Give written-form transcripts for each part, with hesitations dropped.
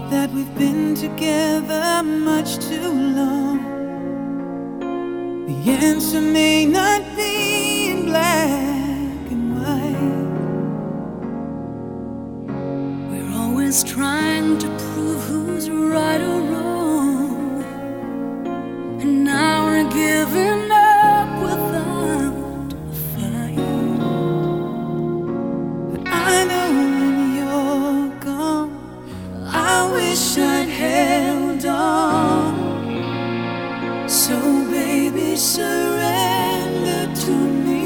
that we've been together much too long. The answer may not be in black and white. We're always trying to prove who's right or wrong, and now we're giving up without a fight. But I know when you're gone, I wish I'd held on. So baby, surrender to me.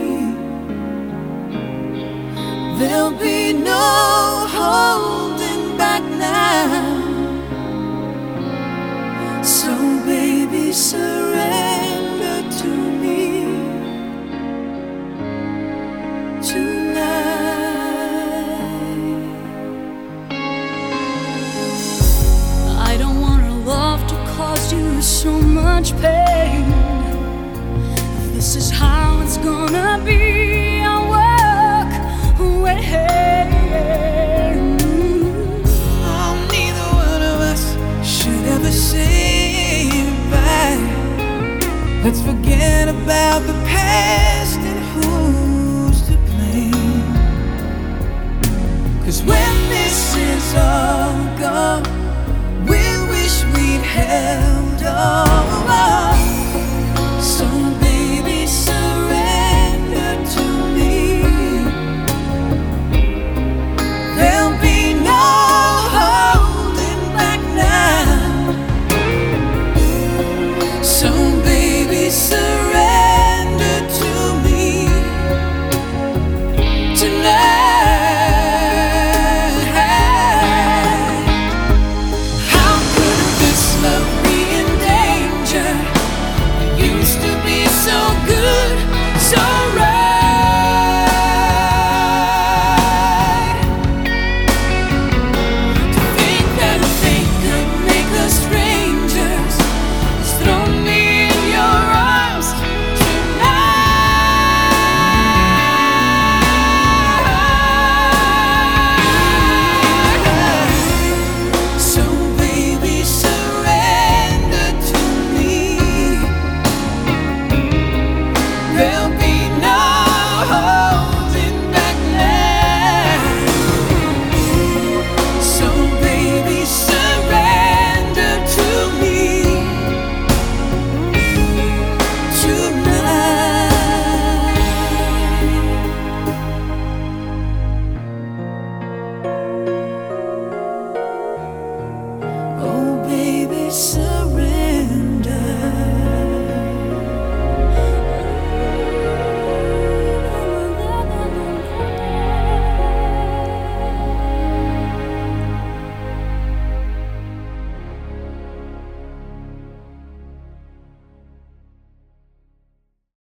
There'll be no holding back now. So baby, surrender to me tonight. I don't want our love to cause you so much pain. If this is how it's gonna be, I'll walk away. Oh, neither one of us should ever say goodbye. Let's forget about the past.